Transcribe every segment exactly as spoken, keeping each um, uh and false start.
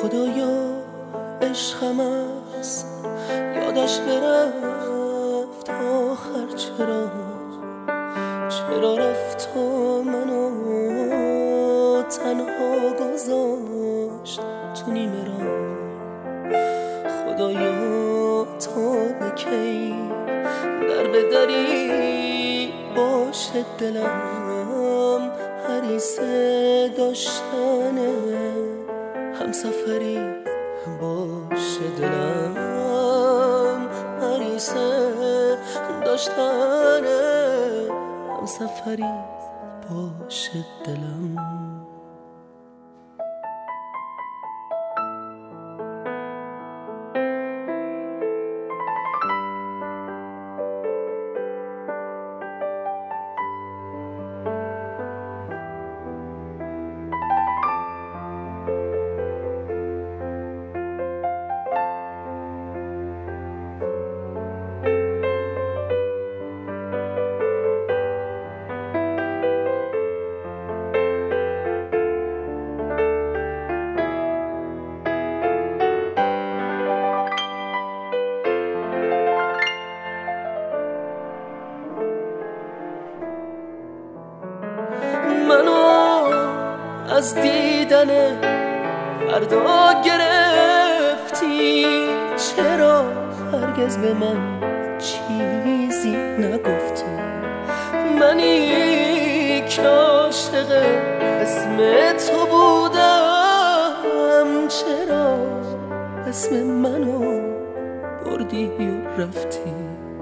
خدایا عشقم است یادش برفت آخر چرا چرا رفت و منو تنها گذاشت تو نیمه راه. خدایا تا به کی در به دری باشه دلم حریصه داشتنه همسفری باشه دلم حریصه داشتنه همسفری باشه دلم. منو از دیدن فردا گرفتی چرا هرگز به من چیزی نگفتی؟ منی که عاشق اسم تو بودم چرا اسم منو بردی و رفتی؟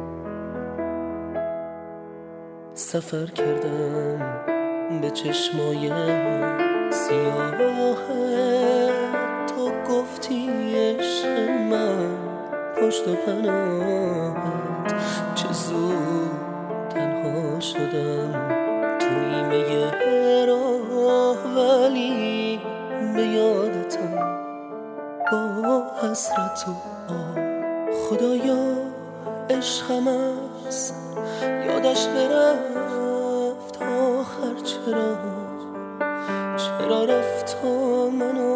سفر کردم به چشمای سیاه تو گفتی عشق من پشت و پناهت چه زود تنها شدم تو نیمه راه ولی به یادتم با حسرت و آه. خدایا عشقم است یادش برفت آخر چرا چرا رفت و منو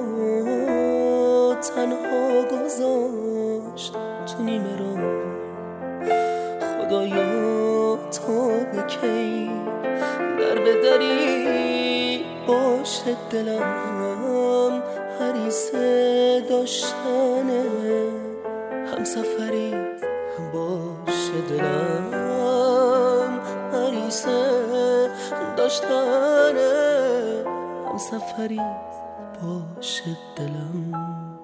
تنها گذاشت تو نیمه راه. خدایا تا به کی در به دری باشه دلم حریصه داشتنه همسفری باشه دلم حریصه داشتنه همسفری باشه دلم.